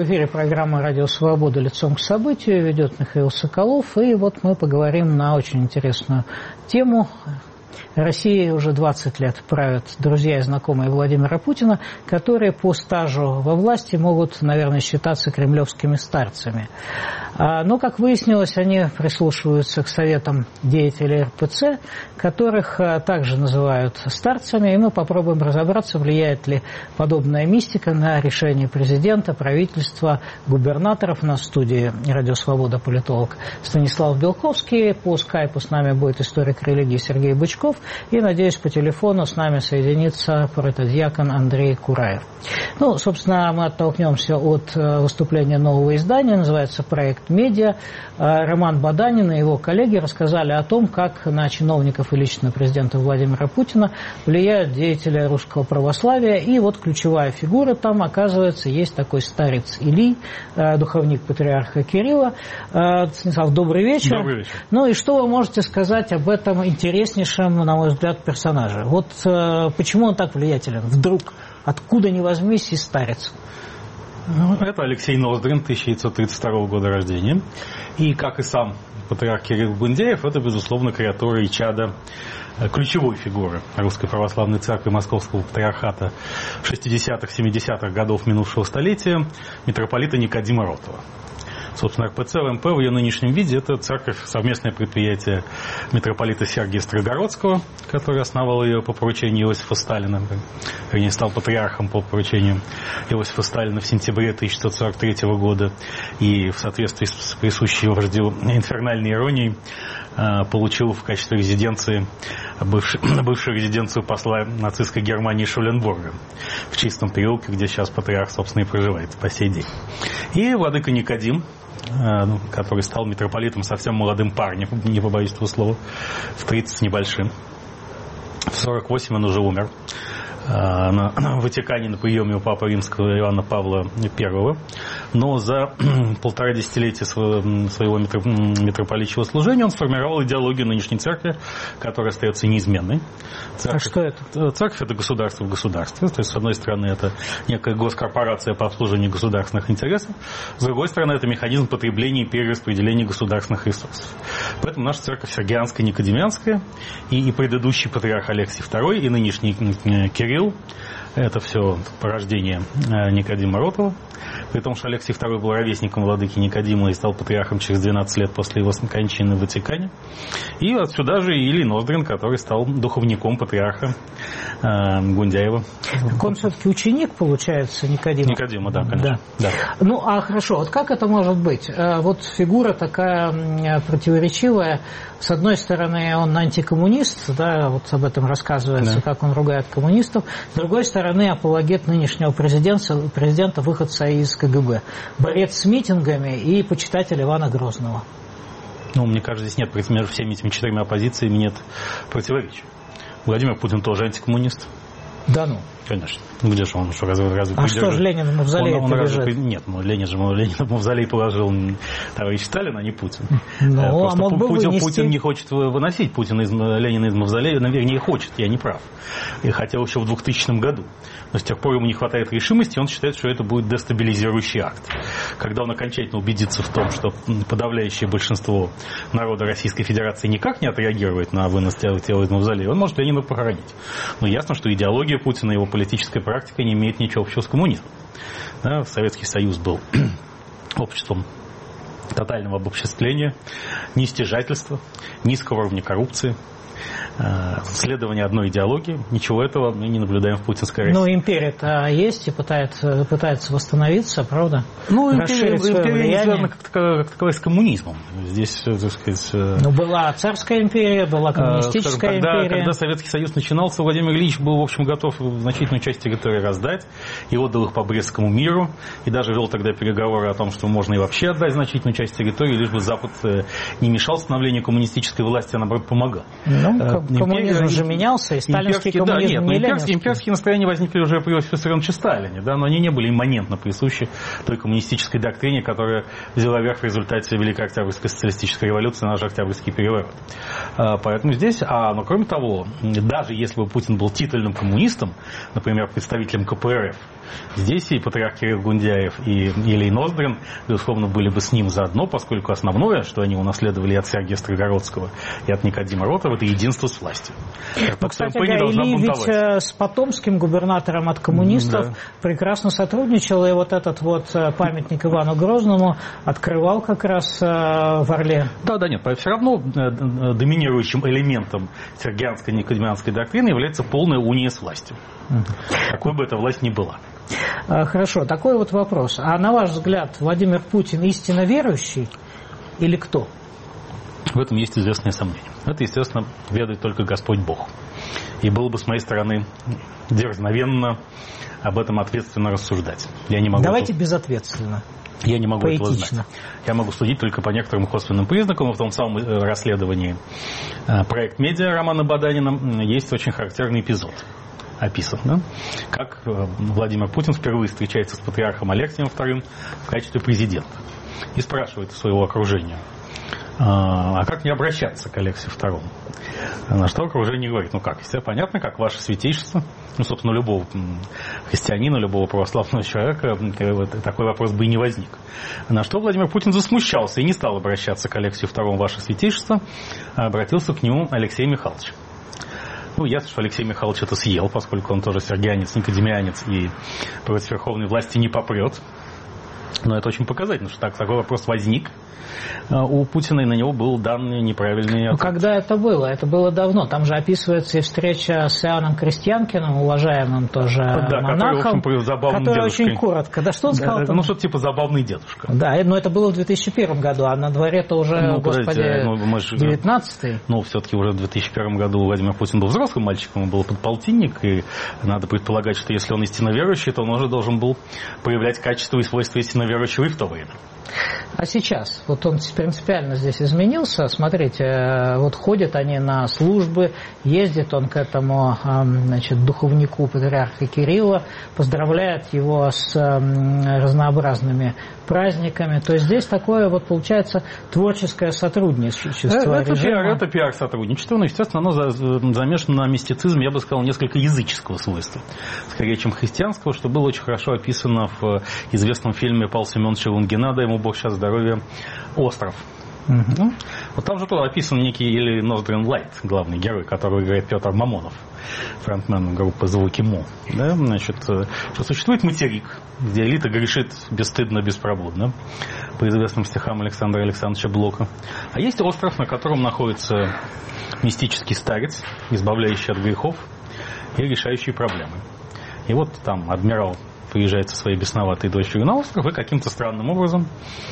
В эфире программа «Радио Свобода. Лицом к событию». Ведет Михаил Соколов. И вот мы поговорим на очень интересную тему. Россией уже 20 лет правят друзья и знакомые Владимира Путина, которые по стажу во власти могут, наверное, считаться кремлевскими старцами. Но, как выяснилось, они прислушиваются к советам деятелей РПЦ, которых также называют старцами. И мы попробуем разобраться, влияет ли подобная мистика на решение президента, правительства, губернаторов. На студии «Радио Свобода» политолог Станислав Белковский. По скайпу с нами будет историк религии Сергей Бычков. И, надеюсь, по телефону с нами соединится протодиакон Андрей Кураев. Ну, собственно, мы оттолкнемся от выступления нового издания, называется «Проект Медиа». Роман Баданин и его коллеги рассказали о том, как на чиновников и лично президента Владимира Путина влияют деятели русского православия. И вот ключевая фигура там, оказывается, есть такой старец Илий, духовник патриарха Кирилла. Станислав, добрый вечер. Добрый вечер. Ну и что вы можете сказать об этом интереснейшем, на мой взгляд, персонаже? Вот почему он так влиятелен? Вдруг, откуда ни возьмись, и старец. Это Алексей Ноздрин, 1932 года рождения. И, как и сам патриарх Кирилл Гундяев, это, безусловно, креатура и чадо ключевой фигуры Русской Православной Церкви Московского Патриархата 60-х, 70-х годов минувшего столетия, митрополита Никодима Ротова. Собственно, РПЦ ЛМП в ее нынешнем виде – это церковь, совместное предприятие митрополита Сергия Строгородского, который основал ее по поручению Иосифа Сталина, вернее, стал патриархом по поручению Иосифа Сталина в сентябре 1943 года, и в соответствии с присущей вождю инфернальной иронией получил в качестве резиденции бывшую резиденцию посла нацистской Германии Шуленбурга в Чистом переулке, где сейчас патриарх, собственно, и проживает по сей день. И владыка Никодим, который стал митрополитом совсем молодым парнем, не побоюсь этого слова, в 30 с небольшим. В 48 он уже умер в Ватикане на приеме у папы римского Иоанна Павла I. Но за полтора десятилетия своего митрополитчего служения он сформировал идеологию нынешней церкви, которая остается неизменной. Церковь, а что это? Церковь – это государство в государстве. То есть, с одной стороны, это некая госкорпорация по обслуживанию государственных интересов. С другой стороны, это механизм потребления и перераспределения государственных ресурсов. Поэтому наша церковь сергианская, никодимянская, и предыдущий патриарх Алексий II, и нынешний Кирилл – это все порождение Никодима Ротова. При том, что Алексий II был ровесником владыки Никодима и стал патриархом через 12 лет после его кончины в Ватикане. И отсюда же Илий Ноздрин, который стал духовником патриарха Гундяева. Так он все-таки ученик, получается, Никодима? Никодима, да, конечно. Да. Да. Ну, а хорошо, вот как это может быть? Вот фигура такая противоречивая. С одной стороны, он антикоммунист, да, вот об этом рассказывается, да, как он ругает коммунистов. С другой стороны, апологет нынешнего президента, выходца из КГБ. Борец с митингами и почитатель Ивана Грозного. Ну, мне кажется, здесь нет, между всеми этими четырьмя оппозициями нет противоречий. Владимир Путин тоже антикоммунист. Да ну. Конечно. Где же он? Что, разве а что же Ленин в мавзолее лежит? Нет, Ленин в мавзолей положил товарищ Сталин, а не Путин. Ну, просто Путин не хочет выносить Ленина из мавзолея, вернее, хочет, я не прав. И хотел еще в 2000 году. Но с тех пор ему не хватает решимости, он считает, что это будет дестабилизирующий акт. Когда он окончательно убедится в том, что подавляющее большинство народа Российской Федерации никак не отреагирует на вынос тела из мавзолея, он может Ленина похоронить. Но ясно, что идеология Путина, его политическая практика не имеет ничего общего с коммунизмом. Да, Советский Союз был обществом тотального обобществления, нестяжательства, низкого уровня коррупции, следование одной идеологии. Ничего этого мы не наблюдаем в путинской России. Ну, империя-то есть и пытается восстановиться, правда? Ну, империя не связана как таковая с коммунизмом. Здесь, так сказать... Ну, была царская империя, была коммунистическая империя. Когда Советский Союз начинался, Владимир Ильич был, в общем, готов значительную часть территории раздать и отдал их по Брестскому миру. И даже вел тогда переговоры о том, что можно и вообще отдать значительную часть территории, лишь бы Запад не мешал становлению коммунистической власти, а наоборот помогал. Ну, коммунизм же менялся, и сталинский коммунизм не ленинский. Имперские настроения возникли уже при Иосифе Виссарионовиче Сталине, да, но они не были имманентно присущи той коммунистической доктрине, которая взяла верх в результате Великой Октябрьской социалистической революции, наш Октябрьский переворот. Поэтому здесь, но кроме того, даже если бы Путин был титульным коммунистом, например, представителем КПРФ, Здесь и патриарх Кирилл Гундяев, и Илей Ноздрин, безусловно, были бы с ним заодно, поскольку основное, что они унаследовали от Сергия Строгородского и от Никодима Ротова, это единство с властью. Кстати, Илий ведь с потомским губернатором от коммунистов прекрасно сотрудничал, и вот этот вот памятник Ивану Грозному открывал как раз в Орле. Да, нет, все равно доминирующим элементом сергианской никодимианской доктрины является полная уния с властью. Какой бы эта власть ни была. Хорошо, такой вот вопрос. А на ваш взгляд, Владимир Путин истинно верующий или кто? В этом есть известные сомнения. Это, естественно, ведает только Господь Бог. И было бы с моей стороны дерзновенно об этом ответственно рассуждать. Я не могу Давайте безответственно. Я не могу поэтично. этого знать. Я могу судить только по некоторым косвенным признакам. И в том самом расследовании «Проект Медиа» Романа Баданина есть очень характерный эпизод. Описан, да? Как Владимир Путин впервые встречается с патриархом Алексием II в качестве президента. И спрашивает у своего окружения, а как не обращаться к Алексию II? На что окружение говорит, если понятно, как ваше святейшество, собственно, любого христианина, любого православного человека такой вопрос бы и не возник. На что Владимир Путин засмущался и не стал обращаться к Алексию II, ваше святейшество, а обратился к нему Алексей Михайлович. Ясно, что Алексей Михайлович это съел, поскольку он тоже сергианец, никодимианец и против верховной власти не попрет. Но это очень показательно, что такой вопрос возник у Путина, и на него был дан неправильный ответ. Когда это было? Это было давно. Там же описывается и встреча с Иоанном Крестьянкиным, уважаемым тоже монахом, который очень коротко. Да что он сказал? Что-то типа забавный дедушка. Да, но это было в 2001 году, а на дворе-то уже, господи, 19-й. Все-таки уже в 2001 году Владимир Путин был взрослым мальчиком, он был подполтинник, и надо предполагать, что если он истинно верующий, то он уже должен был проявлять качества и свойства истинно верующего и в то время. А сейчас? Вот он принципиально здесь изменился. Смотрите, вот ходят они на службы, ездит он к этому, духовнику патриарха Кирилла, поздравляет его с разнообразными праздниками. То есть здесь такое вот получается творческое сотрудничество. Это пиар-сотрудничество, но, естественно, оно замешано на мистицизм, я бы сказал, несколько языческого свойства, скорее, чем христианского, что было очень хорошо описано в известном фильме Павла Семеновича Лунгина, дай ему Бог сейчас здоровья, «Остров». Вот там же тоже описан некий Илей Ноздрин Лайт, главный герой, которого играет Петр Мамонов, фронтмен группы «Звуки Му». Да? Что существует материк, где элита грешит бесстыдно, беспробудно, по известным стихам Александра Александровича Блока. А есть остров, на котором находится мистический старец, избавляющий от грехов и решающий проблемы. И вот там адмирал приезжает со своей бесноватой дочерью на остров, и каким-то странным образом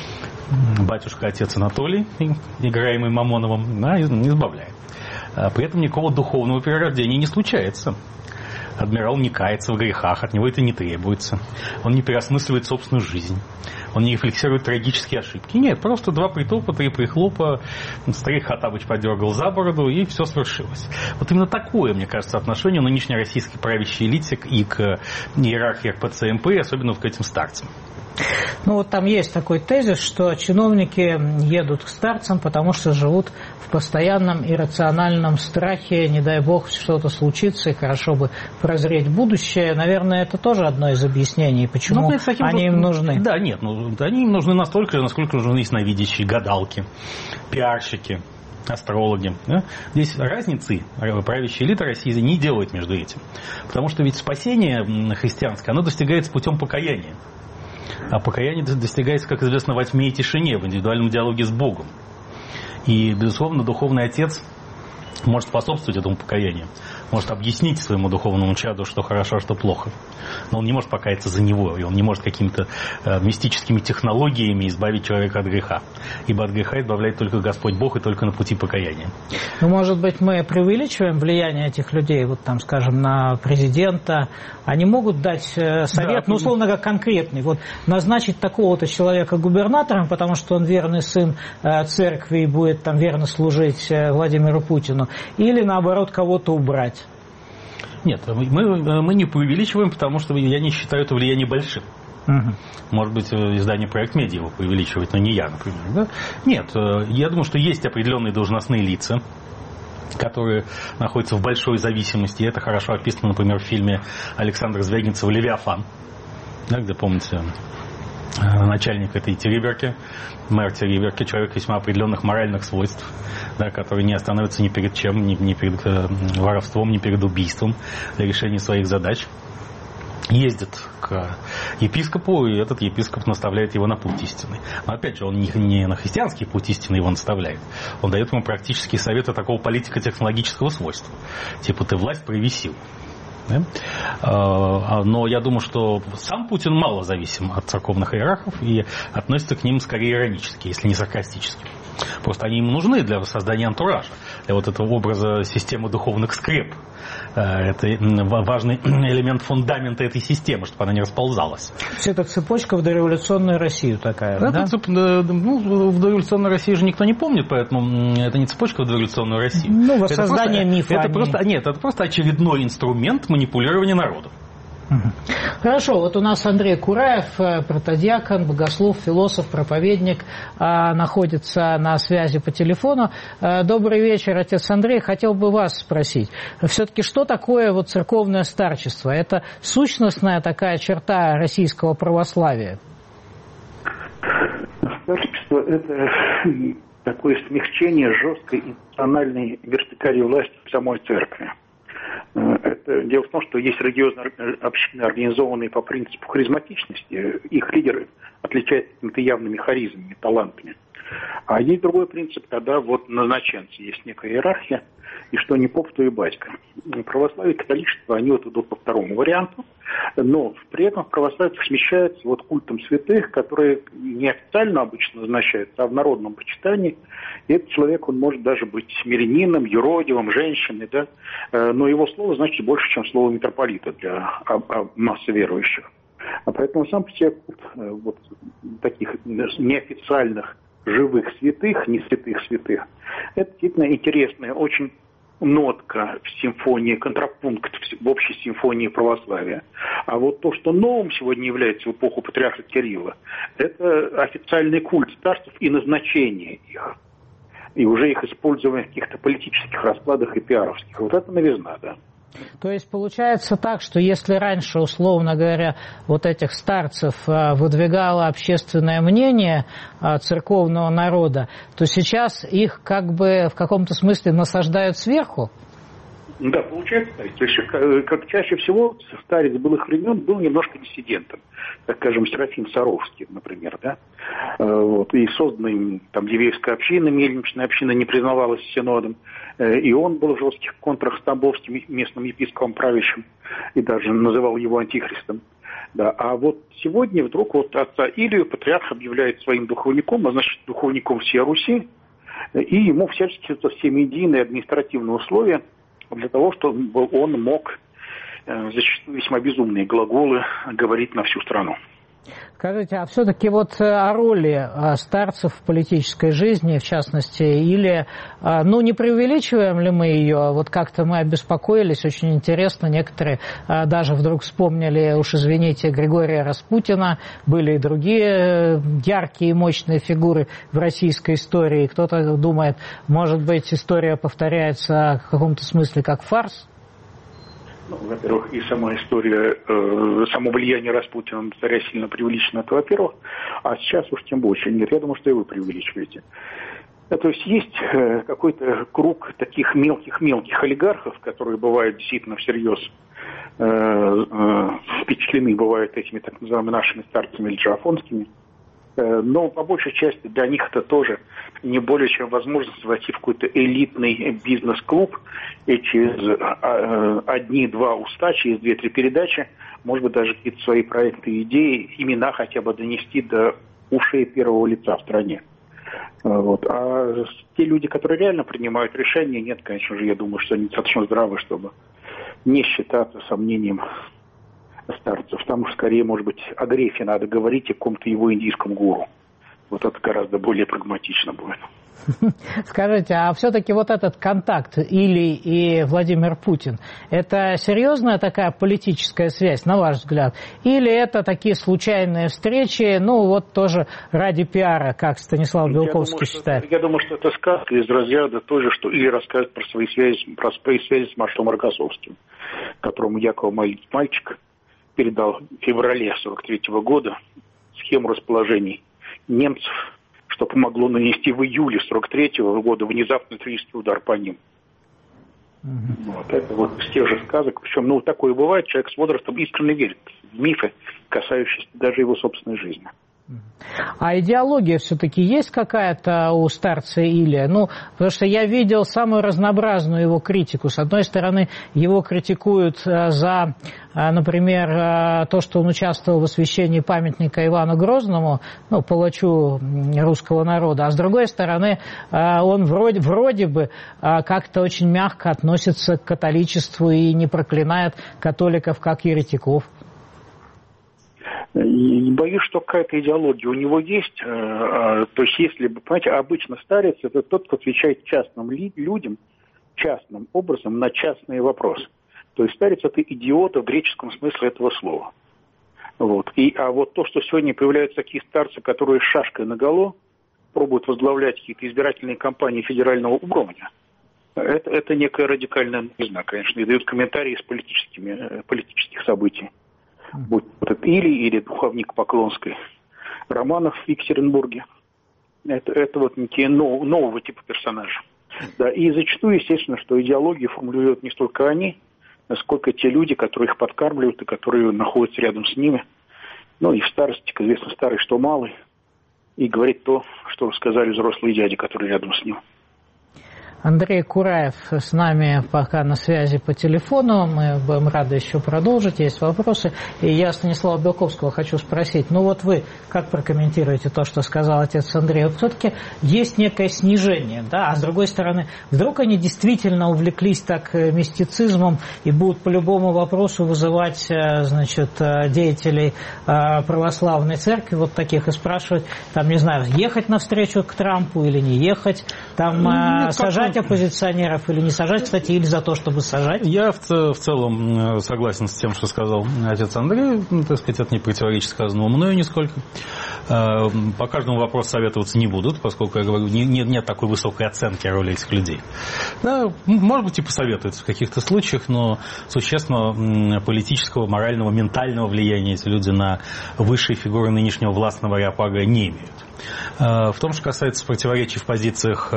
батюшка-отец Анатолий, играемый Мамоновым, избавляет. При этом никакого духовного перерождения не случается. Адмирал не кается в грехах, от него это не требуется. Он не переосмысливает собственную жизнь. Он не рефлексирует трагические ошибки. Нет, просто 2 притопа, 3 прихлопа, старик Хаттабыч подергал за бороду, и все свершилось. Вот именно такое, мне кажется, отношение нынешней российской правящей элите и к иерархии РПЦ МП, особенно к этим старцам. Вот там есть такой тезис, что чиновники едут к старцам, потому что живут в постоянном иррациональном страхе, не дай бог что-то случится, и хорошо бы прозреть будущее. Наверное, это тоже одно из объяснений, почему они им нужны. Да, нет, они им нужны настолько же, насколько нужны ясновидящие, гадалки, пиарщики, астрологи. Да? Здесь разницы правящая элита России не делает между этим. Потому что ведь спасение христианское, оно достигается путем покаяния. А покаяние достигается, как известно, во тьме и тишине, в индивидуальном диалоге с Богом. И, безусловно, духовный отец может способствовать этому покаянию, может объяснить своему духовному чаду, что хорошо, а что плохо. Но он не может покаяться за него, и он не может какими-то мистическими технологиями избавить человека от греха. Ибо от греха избавляет только Господь Бог и только на пути покаяния. Может быть, мы преувеличиваем влияние этих людей, вот там, скажем, на президента. Они могут дать совет, условно говоря, конкретный. Вот назначить такого-то человека губернатором, потому что он верный сын церкви и будет там верно служить Владимиру Путину. Или, наоборот, кого-то убрать. Нет, мы не преувеличиваем, потому что я не считаю это влияние большим. Может быть, издание «Проект Медиа» его преувеличивает, но не я, например. Да? Нет, я думаю, что есть определенные должностные лица, которые находятся в большой зависимости. И это хорошо описано, например, в фильме Александра Звягинцева «Левиафан». да, где, помните, начальник этой Териберки, мэр Териберки, человек весьма определенных моральных свойств, да, который не остановится ни перед чем, ни перед воровством, ни перед убийством для решения своих задач. Ездит к епископу, и этот епископ наставляет его на путь истинный. Но опять же, он не на христианский путь истинный его наставляет. Он дает ему практические советы такого политико-технологического свойства. Типа, ты власть, прояви силу. Да? Но я думаю, что сам Путин мало зависим от церковных иерархов и относится к ним скорее иронически, если не саркастически. Просто они ему нужны для создания антуража, для вот этого образа системы духовных скреп. Это важный элемент фундамента этой системы, чтобы она не расползалась. Это цепочка в дореволюционную Россию такая, да? В дореволюционной России же никто не помнит, поэтому это не цепочка в дореволюционную Россию. Ну, воссоздание мифа. Это просто очередной инструмент манипулирования народом. Хорошо, вот у нас Андрей Кураев, протодиакон, богослов, философ, проповедник, находится на связи по телефону. Добрый вечер, отец Андрей. Хотел бы вас спросить, все-таки что такое вот церковное старчество? Это сущностная такая черта российского православия? Старчество – это такое смягчение жесткой институциональной вертикали власти в самой церкви. Дело в том, что есть религиозные общины, организованные по принципу харизматичности, их лидеры отличаются какими-то явными харизмами, талантами. А есть другой принцип, когда вот назначенцы, есть некая иерархия, и что не поп, то и батька. Православие и католичество, они вот идут по второму варианту, но при этом православие смещается вот культом святых, которые не официально обычно назначаются, а в народном почитании. И этот человек, он может даже быть мирянином, юродивым, женщиной, да, но его слово значит больше, чем слово митрополита для массы верующих. А поэтому сам по себе культ вот таких неофициальных живых святых, не святых, это действительно интересная очень нотка в симфонии, контрапункт в общей симфонии православия. А вот то, что новым сегодня является в эпоху патриарха Кирилла, это официальный культ старцев и назначение их. И уже их использование в каких-то политических раскладах и пиаровских. Вот это новизна, да. То есть получается так, что если раньше, условно говоря, вот этих старцев выдвигало общественное мнение церковного народа, то сейчас их как бы в каком-то смысле насаждают сверху? Да, получается, то есть как чаще всего старец былых времен был немножко диссидентом, как, скажем, Серафим Саровский, например, да, вот, и созданная им там еврейская община, мельничная община не признавалась синодом, и он был в жестких контрах с Тамбовским местным епископом правящим и даже называл его антихристом. Да, а вот сегодня вдруг вот отца Илию патриарх объявляет своим духовником, а значит духовником всей Руси, и ему всячески все медийные административные условия для того, чтобы он мог зачастую весьма безумные глаголы говорить на всю страну. Скажите, а все-таки вот о роли старцев в политической жизни, в частности, или, ну, не преувеличиваем ли мы ее, вот как-то мы обеспокоились, очень интересно, некоторые даже вдруг вспомнили, уж извините, Григория Распутина, были и другие яркие и мощные фигуры в российской истории, кто-то думает, может быть, история повторяется в каком-то смысле как фарс? Ну, во-первых, и сама история, само влияние Распутина на царя сильно преувеличено, это во-первых, а сейчас уж тем больше. Нет, я думаю, что и вы преувеличиваете. То есть есть какой-то круг таких мелких олигархов, которые бывают действительно всерьез впечатлены, бывают этими так называемыми нашими старцами или джафонскими. Но по большей части для них это тоже не более чем возможность войти в какой-то элитный бизнес-клуб и через одни-два уста, через 2-3 передачи, может быть, даже какие-то свои проекты и идеи, имена хотя бы донести до ушей первого лица в стране. Вот. А те люди, которые реально принимают решения, нет, конечно же, я думаю, что они достаточно здравы, чтобы не считаться сомнением старцев. Там скорее, может быть, о Грефе надо говорить и о каком-то его индийском гуру. Вот это гораздо более прагматично будет. Скажите, а все-таки вот этот контакт Илий и Владимир Путин, это серьезная такая политическая связь, на ваш взгляд? Или это такие случайные встречи, ну вот тоже ради пиара, как Станислав Белковский считает? Я думаю, что это сказка из разряда той же, что Илий рассказывает про свои связи с маршалом Рокоссовским, которому Яков мальчик передал в феврале 1943 года схему расположений немцев, что помогло нанести в июле 1943 года внезапный террористический удар по ним. Вот это вот из тех же сказок. Причем, такое бывает, человек с возрастом искренне верит в мифы, касающиеся даже его собственной жизни. А идеология все-таки есть какая-то у старца Илия? Потому что я видел самую разнообразную его критику. С одной стороны, его критикуют за, например, то, что он участвовал в освящении памятника Ивану Грозному, палачу русского народа. А с другой стороны, он вроде бы как-то очень мягко относится к католичеству и не проклинает католиков как еретиков. Боюсь, что какая-то идеология у него есть. То есть, если, понимаете, обычно старец – это тот, кто отвечает частным людям, частным образом на частные вопросы. То есть, старец – это идиот в греческом смысле этого слова. Вот. А вот то, что сегодня появляются такие старцы, которые с шашкой наголо пробуют возглавлять какие-то избирательные кампании федерального уровня, это некая радикальная новизна, конечно, и дают комментарии с политических событий. Будь это или духовник Поклонской, Романов в Екатеринбурге. Это вот некие нового типа персонажа. Да, и зачастую, естественно, что идеологию формулируют не столько они, сколько те люди, которые их подкармливают и которые находятся рядом с ними. И в старости, как известно, старый, что малый, и говорит то, что рассказали взрослые дяди, которые рядом с ним. Андрей Кураев с нами пока на связи по телефону. Мы будем рады еще продолжить. Есть вопросы. И я Станислава Белковского хочу спросить. Вот вы как прокомментируете то, что сказал отец Андрей? Все-таки есть некое снижение, да? А с другой стороны, вдруг они действительно увлеклись так мистицизмом и будут по любому вопросу вызывать, деятелей православной церкви, вот таких, и спрашивать, ехать навстречу к Трампу или не ехать, сажать оппозиционеров или не сажать, кстати, или за то, чтобы сажать? Я в целом согласен с тем, что сказал отец Андрей. Это не противоречит сказанному мною нисколько. По каждому вопросу советоваться не будут, поскольку, я говорю, нет такой высокой оценки роли этих людей. Да, может быть, и посоветуются в каких-то случаях, но существенного политического, морального, ментального влияния эти люди на высшие фигуры нынешнего властного ареопага не имеют. В том, что касается противоречий в позициях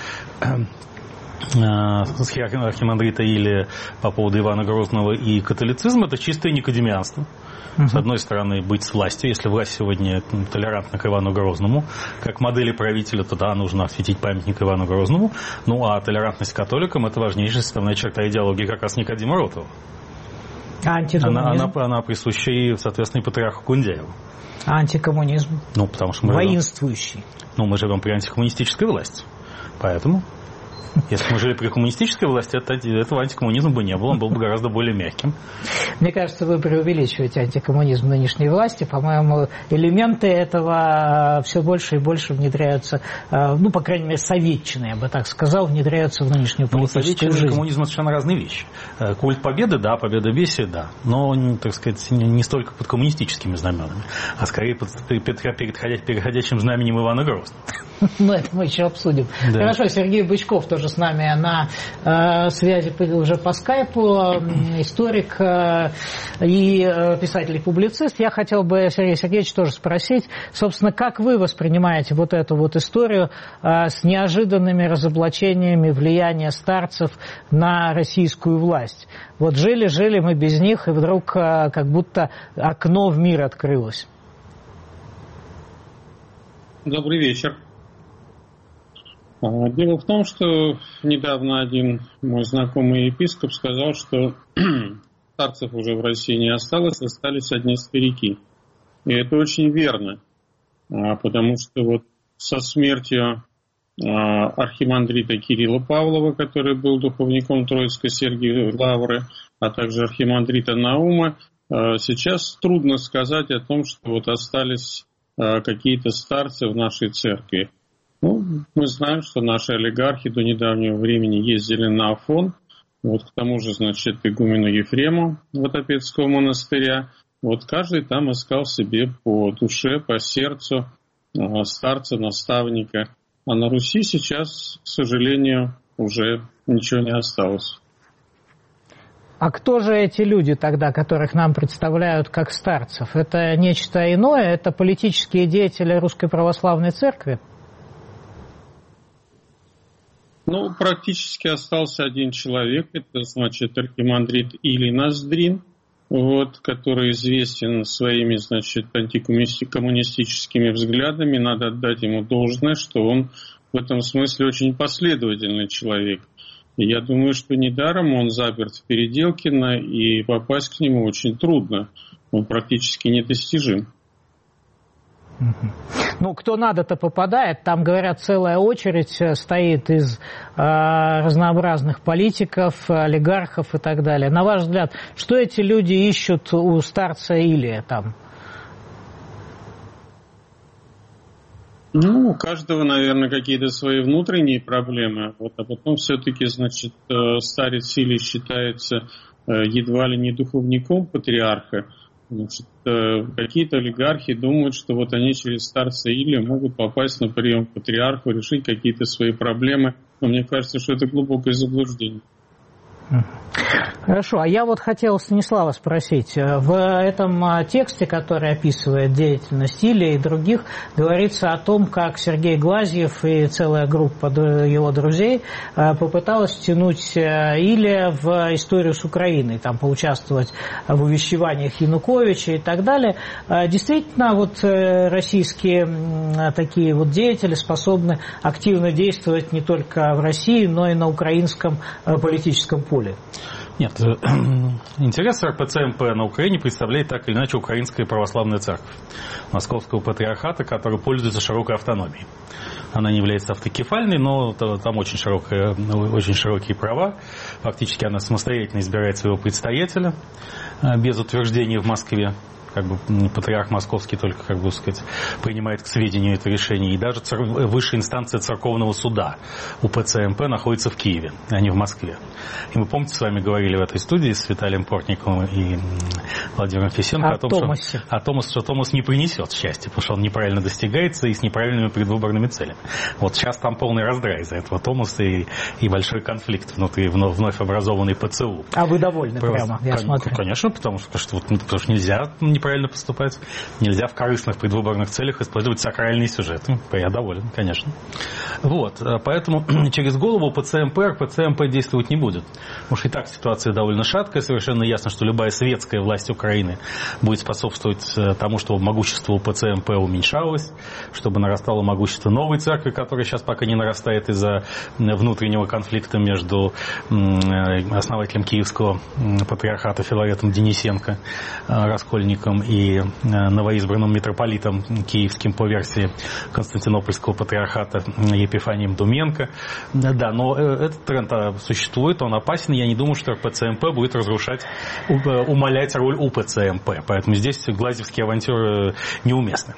архимандрита или по поводу Ивана Грозного и католицизма, это чистое никодемианство. С одной стороны, быть с властью. Если власть сегодня толерантна к Ивану Грозному, как модели правителя, то да, нужно осветить памятник Ивану Грозному. А толерантность к католикам – это важнейшая составная черта идеологии как раз Никодима Ротова. Антикоммунизм? Она присуща и, соответственно, и патриарху Кундяеву. Антикоммунизм? Потому что мы воинствующий. Мы живем при антикоммунистической власти. Поэтому, если мы жили при коммунистической власти, этого антикоммунизма бы не было, он был бы гораздо более мягким. Мне кажется, вы преувеличиваете антикоммунизм нынешней власти. По-моему, элементы этого все больше и больше внедряются, по крайней мере, советчины, я бы так сказал, внедряются в нынешнюю политическую жизнь. И коммунизм – это совершенно разные вещи. Культ победы, да, победобесие, да, но, так сказать, не столько под коммунистическими знаменами, а скорее под переходящим знаменем Ивана Грозного. Это мы еще обсудим. Да. Хорошо, Сергей Бычков тоже с нами на связи уже по скайпу, историк и писатель и публицист. Я хотел бы Сергея Сергеевича тоже спросить, собственно, как вы воспринимаете вот эту вот историю с неожиданными разоблачениями влияния старцев на российскую власть? Вот жили-жили мы без них, и вдруг как будто окно в мир открылось. Добрый вечер. Дело в том, что недавно один мой знакомый епископ сказал, что старцев уже в России не осталось, остались одни старики. И это очень верно, потому что со смертью архимандрита Кирилла Павлова, который был духовником Троицкой Сергиевой Лавры, а также архимандрита Наума, сейчас трудно сказать о том, что остались какие-то старцы в нашей церкви. Мы знаем, что наши олигархи до недавнего времени ездили на Афон, к тому же, игумену Ефрему Водопецкого монастыря. Каждый там искал себе по душе, по сердцу старца, наставника. А на Руси сейчас, к сожалению, уже ничего не осталось. А кто же эти люди тогда, которых нам представляют как старцев? Это нечто иное? Это политические деятели Русской Православной Церкви? Ну, практически остался один человек, это, значит, архимандрит Илий Ноздрин, который известен своими, значит, антикоммунистическими взглядами. Надо отдать ему должное, что он в этом смысле очень последовательный человек. И я думаю, что недаром он заперт в Переделкино, и попасть к нему очень трудно. Он практически недостижим. Ну, кто надо-то попадает. Там, говорят, целая очередь стоит из разнообразных политиков, олигархов и так далее. На ваш взгляд, что эти люди ищут у старца Илия там? Ну, у каждого, наверное, какие-то свои внутренние проблемы. А потом все-таки, значит, старец Илий считается едва ли не духовником патриарха. Значит, какие-то олигархи думают, что вот они через старца Илия могут попасть на прием к патриарху, решить какие-то свои проблемы. Но мне кажется, что это глубокое заблуждение. Хорошо, а я вот хотел Станислава спросить. В этом тексте, который описывает деятельность Илия и других, говорится о том, как Сергей Глазьев и целая группа его друзей попыталась втянуть Илия в историю с Украиной, там поучаствовать в увещеваниях Януковича и так далее. Действительно, вот российские такие вот деятели способны активно действовать не только в России, но и на украинском политическом поле. Нет, интерес РПЦ-МП на Украине представляет так или иначе Украинская Православная Церковь Московского Патриархата, которая пользуется широкой автономией. Она не является автокефальной, но там очень широкие права. Фактически она самостоятельно избирает своего предстоятеля без утверждения в Москве. Как бы патриарх московский только, как бы сказать, принимает к сведению это решение. И даже высшая инстанция церковного суда УПЦ-МП находится в Киеве, а не в Москве. И мы, помните, с вами говорили в этой студии с Виталием Портниковым и Владимиром Фесенко о том, что Томос не принесет счастья, потому что он неправильно достигается и с неправильными предвыборными целями. Вот сейчас там полный раздрай из-за этого Томоса и большой конфликт внутри вновь образованной ПЦУ. А вы довольны прямо, я смотрю. Конечно, потому что нельзя неправильно поступать. Нельзя в корыстных предвыборных целях использовать сакральные сюжеты. Я доволен, конечно. Вот. Поэтому через голову ПЦ-МП, РПЦ-МП действовать не будет. Потому что и так ситуация довольно шаткая. Совершенно ясно, что любая светская власть Украины будет способствовать тому, чтобы могущество УПЦ-МП уменьшалось, чтобы нарастало могущество новой церкви, которая сейчас пока не нарастает из-за внутреннего конфликта между основателем Киевского патриархата Филаретом Денисенко, Раскольником, и новоизбранным митрополитом киевским по версии Константинопольского патриархата Епифанием Думенко. Да, но этот тренд существует, он опасен. Я не думаю, что РПЦ-МП будет умалять роль УПЦ-МП. Поэтому здесь глазьевские авантюры неуместны.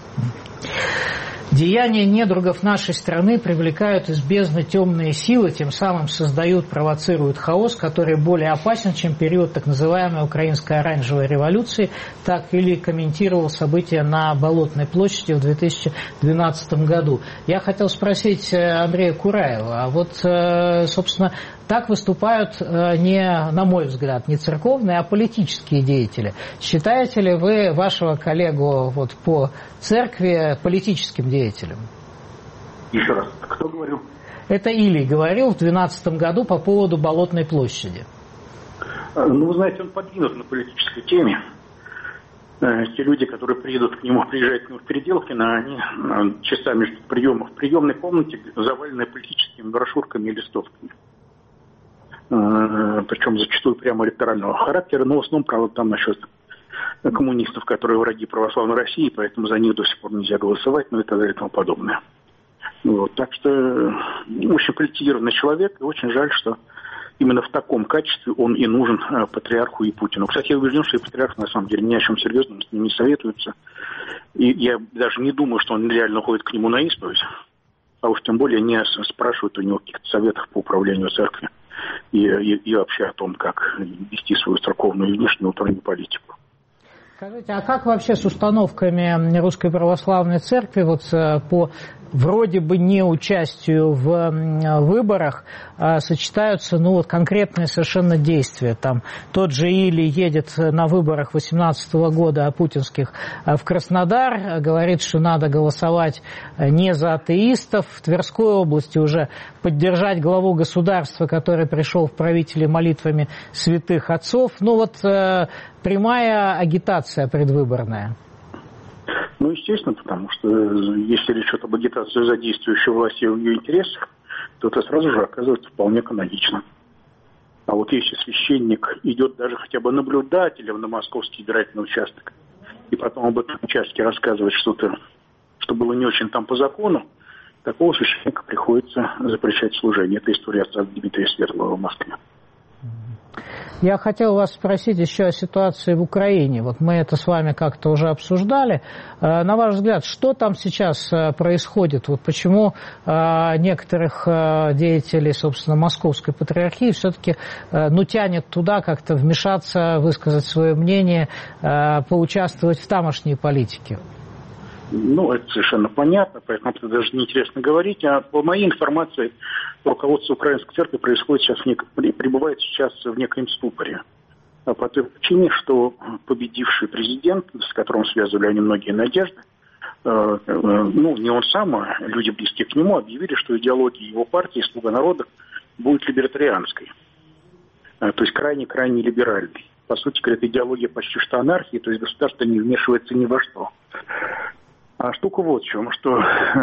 Деяния недругов нашей страны привлекают из бездны темные силы, тем самым создают, провоцируют хаос, который более опасен, чем период так называемой украинской оранжевой революции. Так Илий комментировал события на Болотной площади в 2012 году. Я хотел спросить Андрея Кураева, а вот, собственно, так выступают не, на мой взгляд, не церковные, а политические деятели. Считаете ли вы вашего коллегу вот по церкви политическим деятелем? Еще раз, кто говорил? Это Илий говорил в 2012 году по поводу Болотной площади. Ну, вы знаете, он подвинут на политической теме. Те люди, которые приезжают к нему в Переделкино, они часами ждут приема в приемной комнате, заваленной политическими брошюрками и листовками. Причем зачастую прямо электорального характера, но в основном, правда, там насчет коммунистов, которые враги православной России, поэтому за них до сих пор нельзя голосовать, ну и так далее и тому подобное. Вот. Так что очень политизированный человек, и очень жаль, что именно в таком качестве он и нужен патриарху и Путину. Кстати, я убежден, что и патриарх на самом деле ни о чем серьезном с ним не советуется. И я даже не думаю, что он реально ходит к нему на исповедь, а уж тем более не спрашивает у него каких-то советов по управлению церковью. И вообще о том, как вести свою церковную и внешнюю внутреннюю политику. Скажите, а как вообще с установками Русской Православной Церкви вот по вроде бы неучастию в выборах сочетаются конкретные совершенно действия? Там тот же Или едет на выборах 2018 года путинских в Краснодар, говорит, что надо голосовать не за атеистов. В Тверской области уже поддержать главу государства, который пришел в правители молитвами святых отцов. Прямая агитация предвыборная. Естественно, потому что если речь идет об агитации за действующую власть и в ее интересах, то это сразу же оказывается вполне канонично. А вот если священник идет даже хотя бы наблюдателем на московский избирательный участок, и потом об этом участке рассказывать что-то, что было не очень там по закону, такого священника приходится запрещать служение. Это история отца Дмитрия Светлого в Москве. Я хотел вас спросить еще о ситуации в Украине. Вот мы это с вами как-то уже обсуждали. На ваш взгляд, что там сейчас происходит? Вот почему некоторых деятелей, собственно, Московской Патриархии все-таки тянет туда как-то вмешаться, высказать свое мнение, поучаствовать в тамошней политике? Это совершенно понятно, поэтому это даже неинтересно говорить. А по моей информации, руководство Украинской Церкви пребывает сейчас в некоем ступоре. По той причине, что победивший президент, с которым связывали они многие надежды, не он сам, а люди, близкие к нему, объявили, что идеология его партии «Слуга народа» будет либертарианской. То есть крайне-крайне либеральной. По сути, это идеология почти что анархии, то есть государство не вмешивается ни во что. А штука вот в чем, что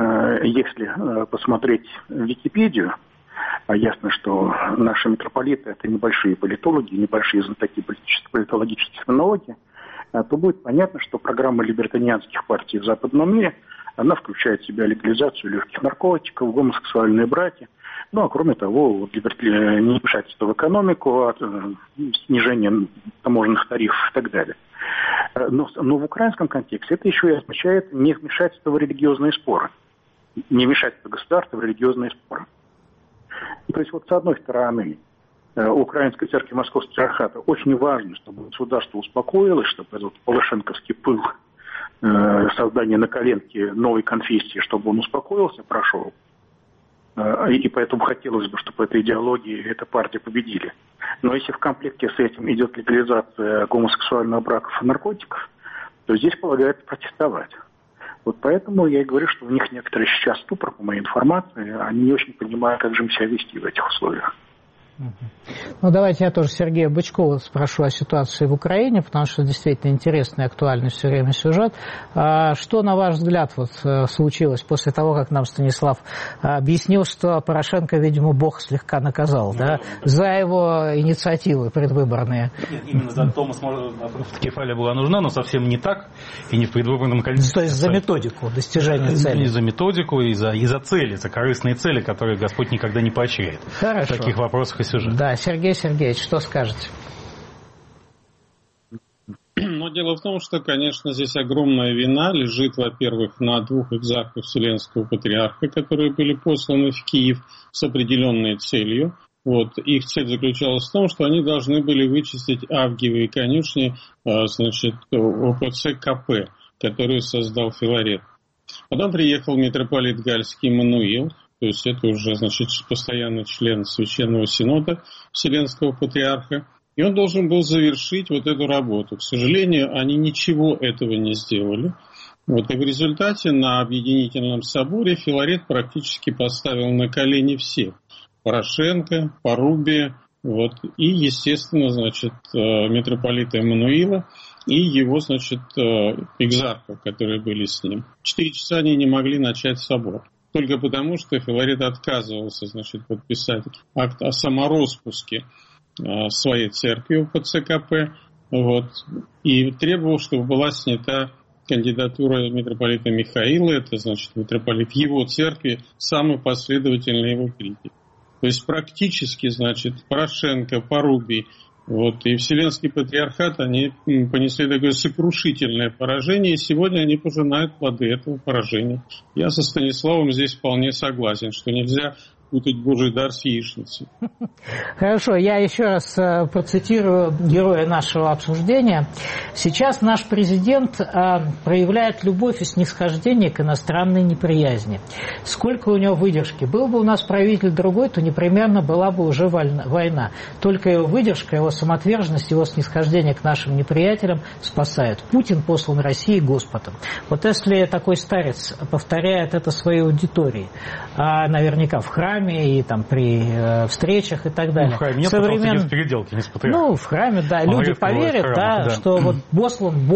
если посмотреть Википедию, ясно, что наши митрополиты – это небольшие политологи, небольшие знатоки политологических науки, то будет понятно, что программа либертарианских партий в западном мире, она включает в себя легализацию легких наркотиков, гомосексуальные браки, а кроме того, невмешательство в экономику, снижение таможенных тарифов и так далее. Но в украинском контексте это еще и означает не вмешательство в религиозные споры, не вмешательство государства в религиозные споры. То есть с одной стороны, Украинской церкви Московского Патриархата очень важно, чтобы государство успокоилось, чтобы этот порошенковский пыл создания на коленке новой конфессии, чтобы он успокоился, прошел. И поэтому хотелось бы, чтобы эта идеология и эта партия победили. Но если в комплекте с этим идет легализация гомосексуального браков и наркотиков, то здесь полагается протестовать. Поэтому я и говорю, что у них некоторые сейчас ступор, по моей информации, они не очень понимают, как же им себя вести в этих условиях. Давайте я тоже Сергея Бычкова спрошу о ситуации в Украине, потому что действительно интересный и актуальный все время сюжет. Что, на ваш взгляд, случилось после того, как нам Станислав объяснил, что Порошенко, видимо, Бог слегка наказал, за его инициативы предвыборные? Нет, именно за автокефалия была нужна, но совсем не так и не в предвыборном контексте. То есть за методику достижения цели? И за методику, и за цели, за корыстные цели, которые Господь никогда не поощряет. Хорошо. В таких вопросах сюжет. Да, Сергей Сергеевич, что скажете? Дело в том, что, конечно, здесь огромная вина лежит, во-первых, на двух экзархах Вселенского Патриарха, которые были посланы в Киев с определенной целью. Их цель заключалась в том, что они должны были вычистить авгиевые конюшни, ОПЦ КП, которую создал Филарет. Потом приехал митрополит Гальский Мануил. То есть это уже, постоянный член Священного Синода Вселенского Патриарха. И он должен был завершить эту работу. К сожалению, они ничего этого не сделали. И в результате на объединительном соборе Филарет практически поставил на колени всех. Порошенко, Порубия, и, естественно, митрополита Эммануила и его, экзархов, которые были с ним. 4 часа они не могли начать собор. Только потому, что Филарет отказывался, подписать акт о самороспуске своей церкви УПЦ-КП, и требовал, чтобы была снята кандидатура митрополита Михаила, это митрополит его церкви, самый последовательный его критик. То есть практически, Порошенко, Порубий, и Вселенский Патриархат, они понесли такое сокрушительное поражение, и сегодня они пожинают плоды этого поражения. Я со Станиславом здесь вполне согласен, что нельзя путать буржуа с яичницей. Хорошо, я еще раз процитирую героя нашего обсуждения. Сейчас наш президент проявляет любовь и снисхождение к иностранной неприязни. Сколько у него выдержки. Был бы у нас правитель другой, то непременно была бы уже война. Только его выдержка, его самоотверженность, его снисхождение к нашим неприятелям спасают. Путин послан России Господом. Вот если такой старец повторяет это своей аудитории, наверняка в храме и там при встречах и так далее. В храме нет, потому что переделки, не с патриархом. Ну, в храме, да, люди поверят, да, что вот послан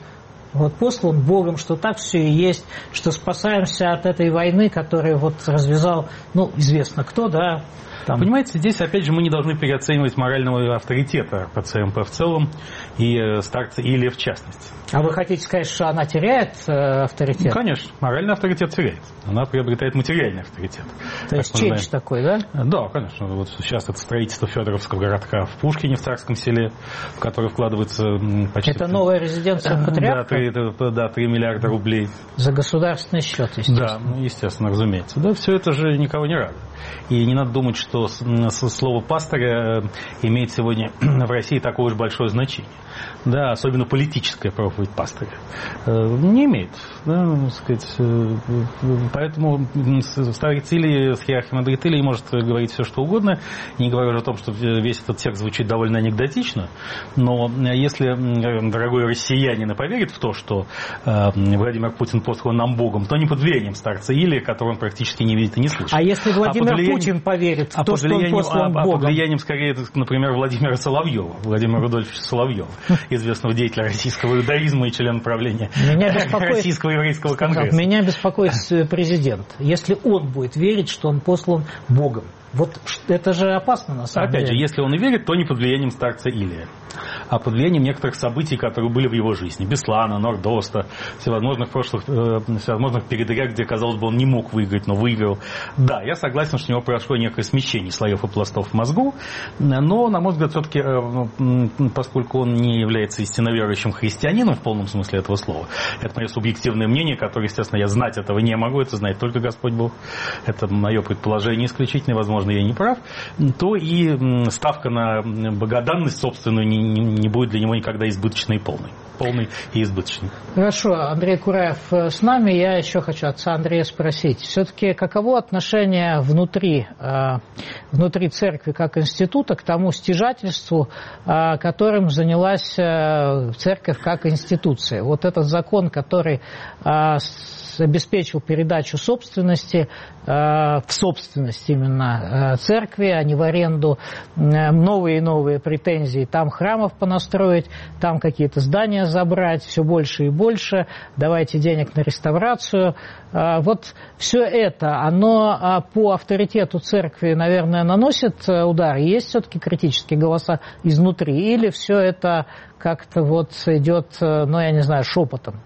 Богом, что так все и есть, что спасаемся от этой войны, которую вот развязал, ну, известно кто, да. Там. Понимаете, здесь, опять же, мы не должны переоценивать морального авторитета РПЦ-МП в целом и старца Илья в частности. А вы хотите сказать, что она теряет авторитет? Ну, конечно, моральный авторитет теряет. Она приобретает материальный авторитет. То есть ченч такой, да? Да, конечно. Вот сейчас это строительство Федоровского городка в Пушкине, в Царском селе, в который вкладывается почти... Это новая резиденция патриарха? Да, 3 миллиарда рублей. За государственный счет, естественно. Да, ну, естественно, разумеется. Да, все это же никого не радует. И не надо думать, что слово пастыря имеет сегодня в России такое уж большое значение. Да, особенно политическая проповедь пастыря. Не имеет. Да, сказать, поэтому старец Илий, архимандрит Илий может говорить все, что угодно. Не говоря уже о том, что весь этот текст звучит довольно анекдотично. Но если дорогой россиянин поверит в то, что Владимир Путин послан нам Богом, то не под влиянием старца Илия, которого он практически не видит и не слышит. А если Владимир Путин поверит в то, что он послан Богом? Под влиянием, скорее, например, Владимира Соловьева, Владимира Рудольфовича Соловьева, известного деятеля российского иудаизма и члена правления Российского еврейского конгресса. Меня беспокоит президент. Если он будет верить, что он послан Богом, вот это же опасно на самом деле. Опять же, если он и верит, то не под влиянием старца Илия, а под влиянием некоторых событий, которые были в его жизни. Беслана, Нордоста, всевозможных передряг, где, казалось бы, он не мог выиграть, но выиграл. Да, я согласен, что у него произошло некое смещение слоев и пластов в мозгу, но, на мой взгляд, все-таки, поскольку он не является истинно верующим христианином в полном смысле этого слова, это мое субъективное мнение, которое, естественно, я знать этого не могу, это знает только Господь Бог, это мое предположение исключительно, возможно, я не прав, то и ставка на богоданность собственную не будет для него никогда избыточной и полной. Полный и избыточный. Хорошо, Андрей Кураев с нами. Я еще хочу отца Андрея спросить. Все-таки каково отношение внутри церкви как института к тому стяжательству, которым занялась церковь как институция? Вот этот закон, который обеспечил передачу собственности, в собственность именно церкви, а не в аренду, новые и новые претензии, там храмов понастроить, там какие-то здания забрать, все больше и больше, давайте денег на реставрацию. Вот все это, оно по авторитету церкви, наверное, наносит удар? Есть все-таки критические голоса изнутри? Или все это как-то вот идет, ну, я не знаю, шепотом?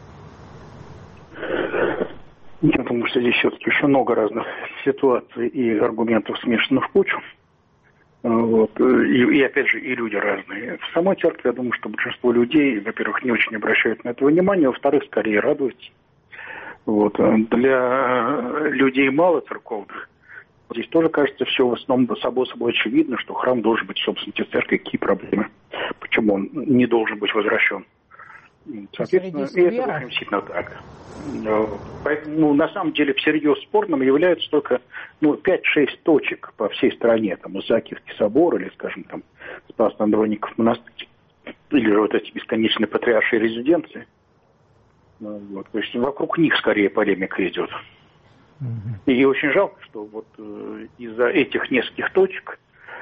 Я думаю, что здесь все-таки еще много разных ситуаций и аргументов смешанных в кучу. Вот. И опять же, и люди разные. В самой церкви, я думаю, что большинство людей, во-первых, не очень обращают на это внимание, во-вторых, скорее радуются. Вот. Для людей мало церковных. Здесь тоже, кажется, все в основном собой очевидно, что храм должен быть в собственности церкви. Какие проблемы? Почему он не должен быть возвращен? Соответственно, и это действительно так. Поэтому, на самом деле, всерьез спорным являются только 5-6 точек по всей стране. Там Исаакиевский собор или, скажем, там Спас-Андроников монастырь, или вот эти бесконечные патриаршие резиденции. Вот. То есть вокруг них скорее полемика идет. И очень жалко, что вот из-за этих нескольких точек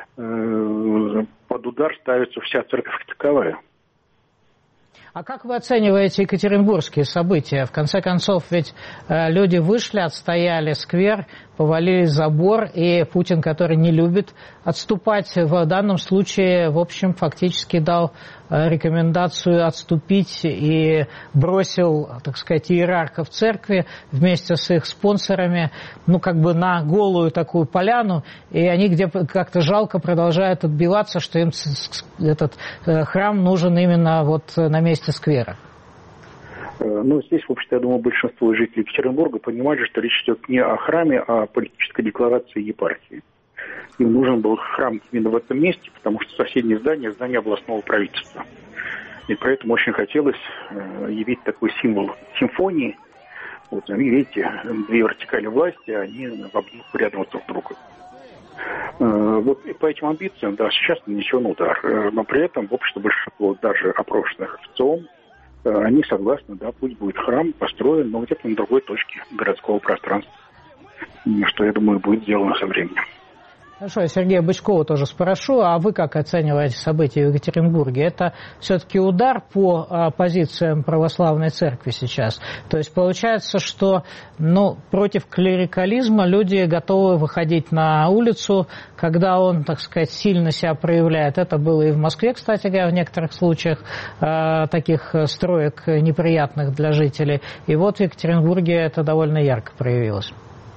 под удар ставится вся церковь как таковая. А как вы оцениваете екатеринбургские события? В конце концов, ведь люди вышли, отстояли сквер, повалили забор, и Путин, который не любит отступать, в данном случае, в общем, фактически дал рекомендацию отступить и бросил, так сказать, иерархов церкви вместе с их спонсорами, на голую такую поляну, и они где-то как-то жалко продолжают отбиваться, что им этот храм нужен именно вот на месте сквера. Но здесь, в общем-то, я думаю, большинство жителей Екатеринбурга понимали, что речь идет не о храме, а о политической декларации епархии. Им нужен был храм именно в этом месте, потому что соседнее здание – здание областного правительства. И поэтому очень хотелось явить такой символ симфонии. Вот, видите, две вертикали власти, они рядом друг с другом. Вот и по этим амбициям, да, сейчас нанесен удар. Но при этом, в общем-то, большинство даже опрошенных в ЦИОМ, они согласны, да, пусть будет храм построен, но где-то на другой точке городского пространства, что, я думаю, будет сделано со временем. Хорошо, я Сергея Бычкова тоже спрошу, а вы как оцениваете события в Екатеринбурге? Это все-таки удар по позициям православной церкви сейчас? То есть получается, что против клерикализма люди готовы выходить на улицу, когда он, так сказать, сильно себя проявляет. Это было и в Москве, кстати говоря, в некоторых случаях таких строек неприятных для жителей. И вот в Екатеринбурге это довольно ярко проявилось.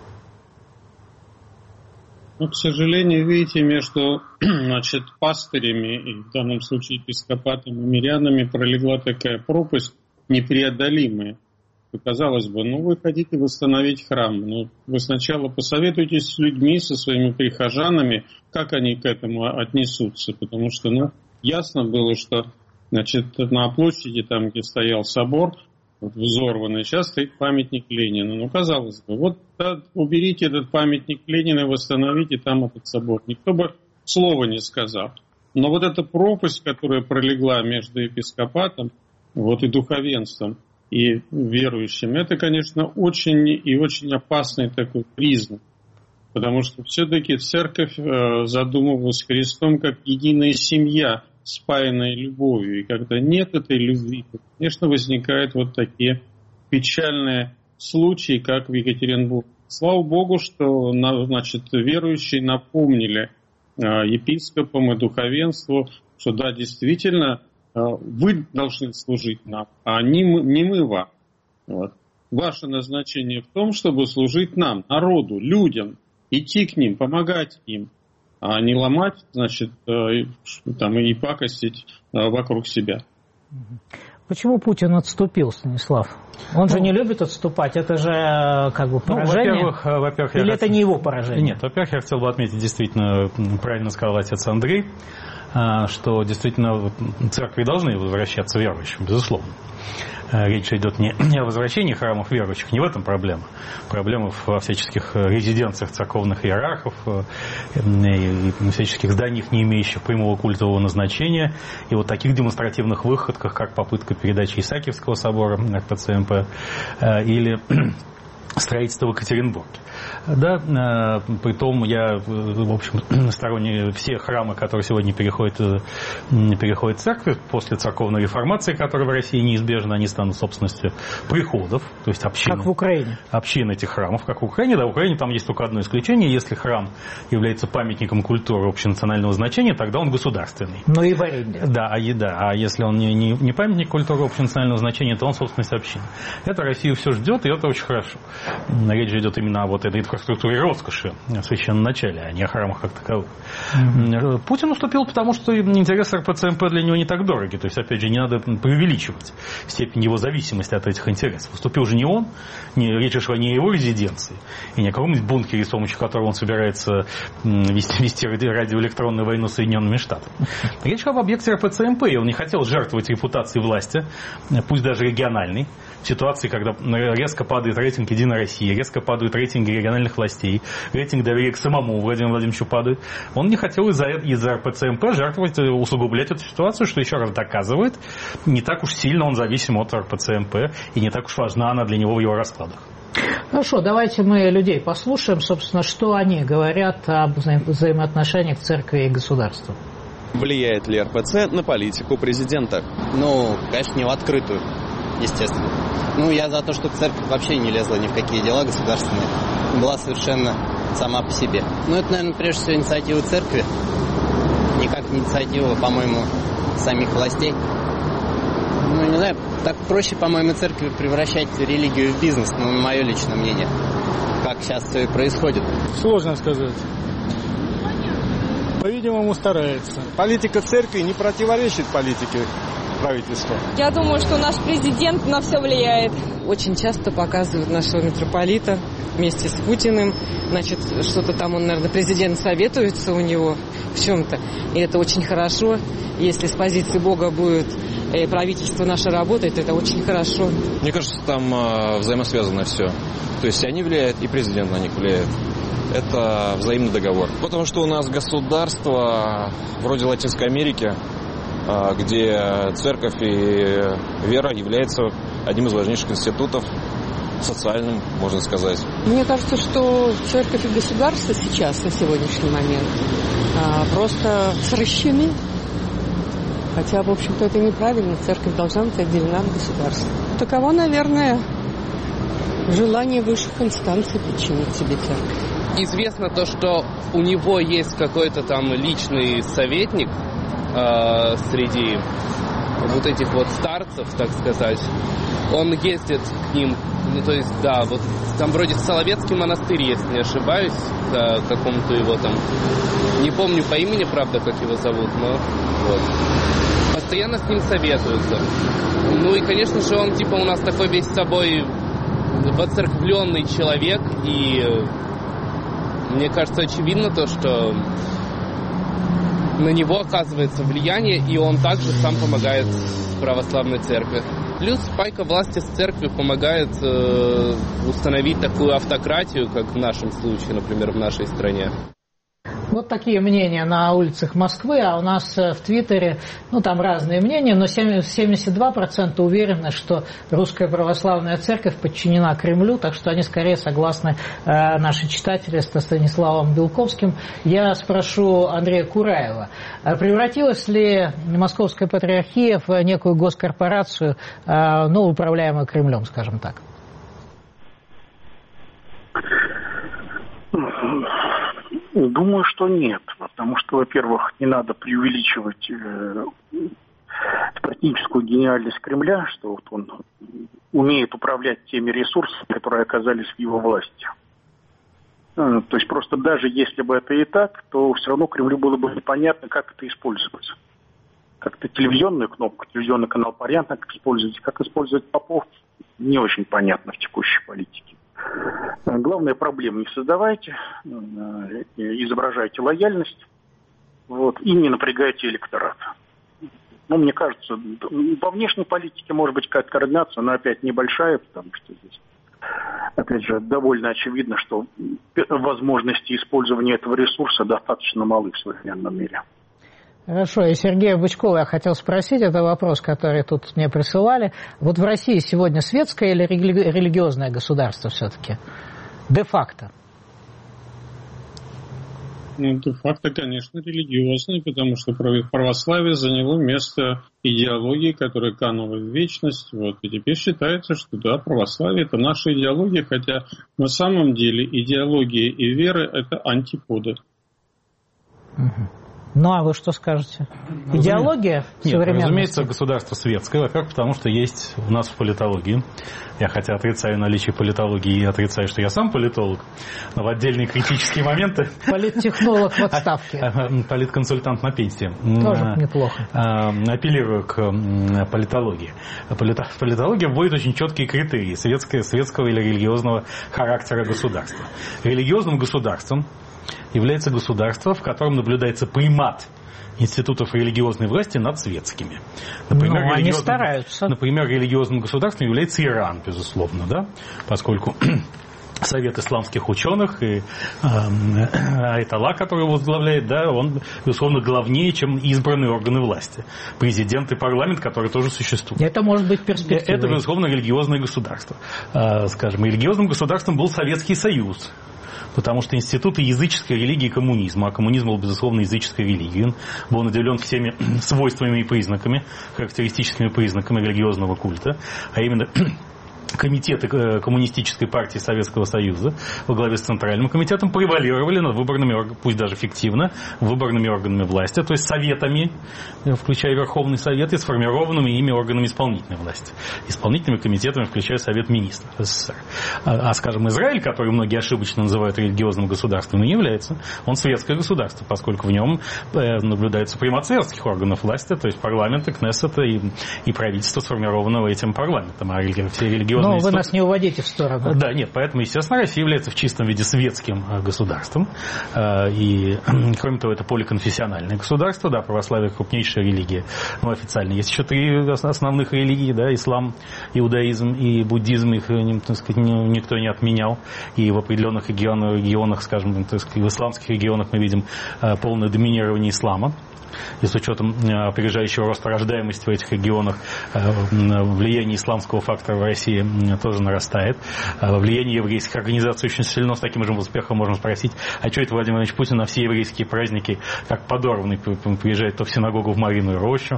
К сожалению, видите, между пастырями, и в данном случае епископатом и мирянами, пролегла такая пропасть непреодолимая. Казалось бы, вы хотите восстановить храм, но вы сначала посоветуйтесь с людьми, со своими прихожанами, как они к этому отнесутся, потому что ясно было, что на площади, там, где стоял собор, взорванный, сейчас стоит памятник Ленину. Казалось бы, уберите этот памятник Ленина и восстановите там этот собор. Никто бы слова не сказал. Но эта пропасть, которая пролегла между епископатом и духовенством и верующим, это, конечно, очень и очень опасный такой признак. Потому что все-таки церковь задумывалась Христом как единая семья, спаянной любовью. И когда нет этой любви, то, конечно, возникают такие печальные случаи, как в Екатеринбурге. Слава Богу, что верующие напомнили епископам и духовенству, что да, действительно, вы должны служить нам, а не мы вам. Ваше назначение в том, чтобы служить нам, народу, людям, идти к ним, помогать им, а не ломать, и пакостить вокруг себя. Почему Путин отступил, Станислав? Он же не любит отступать, это же поражение. Во-первых, или это не его поражение? Нет, во-первых, я хотел бы отметить, действительно, правильно сказал отец Андрей, что действительно церкви должны возвращаться верующим, безусловно. Речь идет не о возвращении храмов верующих, не в этом проблема. Проблема во всяческих резиденциях церковных иерархов, и всяческих зданиях, не имеющих прямого культового назначения, и таких демонстративных выходках, как попытка передачи Исаакиевского собора РПЦ-МП или строительство в Екатеринбурге. Да, притом я, в общем, сторонник всех храмов, которые сегодня переходят в церковь, после церковной реформации, которая в России неизбежна, они станут собственностью приходов, то есть общин. Как в Украине. Общин этих храмов, как в Украине. Да, в Украине там есть только одно исключение. Если храм является памятником культуры общенационального значения, тогда он государственный. Но и в аренде. Да, а если он не памятник культуры общенационального значения, то он собственность общины. Это Россию все ждет, и это очень хорошо. Речь идет именно о этой инфраструктуре роскоши в священном начале, а не о храмах как таковых. Путин уступил, потому что интересы РПЦ-МП для него не так дороги. То есть, опять же, не надо преувеличивать степень его зависимости от этих интересов. Уступил же не он, речь шла не о его резиденции, и не о каком-нибудь бункере, с помощью которого он собирается вести радиоэлектронную войну с Соединенными Штатами. Речь шла об объекте РПЦ-МП, и он не хотел жертвовать репутацией власти, пусть даже региональной, в ситуации, когда резко падает рейтинг «Единой России», резко падают рейтинги региональных властей, рейтинг доверия к самому Владимиру Владимировичу падает. Он не хотел из-за РПЦ-МП жертвовать, усугублять эту ситуацию, что еще раз доказывает, не так уж сильно он зависим от РПЦ-МП, и не так уж важна она для него в его раскладах. Хорошо, давайте мы людей послушаем, собственно, что они говорят об взаимоотношениях церкви и государства. Влияет ли РПЦ на политику президента? Конечно, не в открытую, естественно. Я за то, чтобы церковь вообще не лезла ни в какие дела государственные. Была совершенно сама по себе. Это, наверное, прежде всего инициатива церкви. Никак не инициатива, по-моему, самих властей. Не знаю, так проще, по-моему, церкви превращать религию в бизнес, мое личное мнение. Как сейчас все и происходит. Сложно сказать. По-видимому, старается. Политика церкви не противоречит политике правительства? Я думаю, что наш президент на все влияет. Очень часто показывают нашего митрополита вместе с Путиным. Значит, что-то там он, наверное, президент советуется у него в чем-то. И это очень хорошо. Если с позиции Бога будет правительство наше работать, это очень хорошо. Мне кажется, там взаимосвязано все. То есть они влияют, и президент на них влияет. Это взаимный договор. Потому что у нас государство вроде Латинской Америки, где церковь и вера являются одним из важнейших институтов, социальным, можно сказать. Мне кажется, что церковь и государство сейчас, на сегодняшний момент, просто сращены. Хотя, в общем-то, это неправильно. Церковь должна быть отделена от государства. Таково, наверное, желание высших инстанций подчинить себе церковь. Известно то, что у него есть какой-то там личный советник среди вот этих вот старцев, так сказать. Он ездит к ним, ну то есть, да, вот там вроде Соловецкий монастырь, если не ошибаюсь, к какому-то его там, не помню по имени, правда, как его зовут, но вот. Постоянно с ним советуются. Ну и, конечно же, он типа у нас такой весь собой воцерквленный человек, и мне кажется, очевидно то, что на него оказывается влияние, и он также сам помогает православной церкви. Плюс пайка власти с церкви помогает установить такую автократию, как в нашем случае, например, в нашей стране. Вот такие мнения на улицах Москвы, а у нас в Твиттере, ну там разные мнения, но 72% уверены, что Русская Православная Церковь подчинена Кремлю, так что они скорее согласны, наши читатели, с Станиславом Белковским. Я спрошу Андрея Кураева, превратилась ли Московская Патриархия в некую госкорпорацию, ну, управляемую Кремлем, скажем так? Думаю, что нет, потому что, во-первых, не надо преувеличивать стратегическую гениальность Кремля, что вот он умеет управлять теми ресурсами, которые оказались в его власти. То есть просто даже если бы это и так, то все равно Кремлю было бы непонятно, как это использовать. Как-то телевизионную кнопку, телевизионный канал понятно, как использовать попов, не очень понятно в текущей политике. Главная проблема: не создавайте, изображайте лояльность, вот, и не напрягайте электорат. Ну, мне кажется, по внешней политике может быть какая-то координация, но опять небольшая, потому что здесь, опять же, довольно очевидно, что возможности использования этого ресурса достаточно малы в современном мире. Хорошо, и Сергея Бычкова я хотел спросить, это вопрос, который тут мне присылали. Вот в России сегодня светское или религиозное государство все-таки? Де-факто. Ну, де-факто, конечно, религиозное, потому что православие заняло место идеологии, которая канула в вечность. Вот. И теперь считается, что да, православие – это наша идеология, хотя на самом деле идеология и вера – это антиподы. Угу. Ну, а вы что скажете? Идеология современная? Нет, разумеется, государство светское, во-первых, потому что есть у нас в политологии. Я хотя отрицаю наличие политологии и отрицаю, что я сам политолог, но в отдельные критические моменты... Политтехнолог в отставке. Политконсультант на пенсии. Тоже неплохо. Апеллирую к политологии. Политология вводит очень четкие критерии светского или религиозного характера государства. Религиозным государством является государство, в котором наблюдается примат институтов религиозной власти над светскими. Например, они стараются. Например, религиозным государством является Иран, безусловно, да? Поскольку Совет исламских ученых и Айталла, который возглавляет, да, он, безусловно, главнее, чем избранные органы власти. Президент и парламент, которые тоже существуют. Это может быть перспективой. Это, безусловно, религиозное государство. Скажем, религиозным государством был Советский Союз. Потому что институты языческой религии коммунизма, а коммунизм был, безусловно, языческой религией, он был наделен всеми свойствами и признаками, характеристическими признаками религиозного культа, а именно комитеты Коммунистической партии Советского Союза во главе с Центральным комитетом превалировали над выборными органами, пусть даже фиктивно, выборными органами власти, то есть советами, включая Верховный Совет, и сформированными ими органами исполнительной власти. Исполнительными комитетами, включая Совет Министров СССР. Скажем, Израиль, который многие ошибочно называют религиозным государством, не является. Он светское государство, поскольку в нем наблюдается примат светских органов власти, то есть парламента, Кнессета и правительства, сформированного этим парламентом. А все религиозные... Но вы нас не уводите в сторону. Да, нет, поэтому, естественно, Россия является в чистом виде светским государством. И, кроме того, это поликонфессиональное государство, да, православие крупнейшая религия. Но официально есть еще 3 основных религии, да, ислам, иудаизм и буддизм, их, так сказать, никто не отменял. И в определенных регионах, скажем, так сказать, в исламских регионах мы видим полное доминирование ислама. И с учетом опережающего роста рождаемости в этих регионах влияние исламского фактора в России тоже нарастает. Влияние еврейских организаций очень сильно. С таким же успехом можно спросить, а что это Владимир Владимирович Путин на все еврейские праздники, как подорванный, приезжает то в синагогу в Мариную Рощу,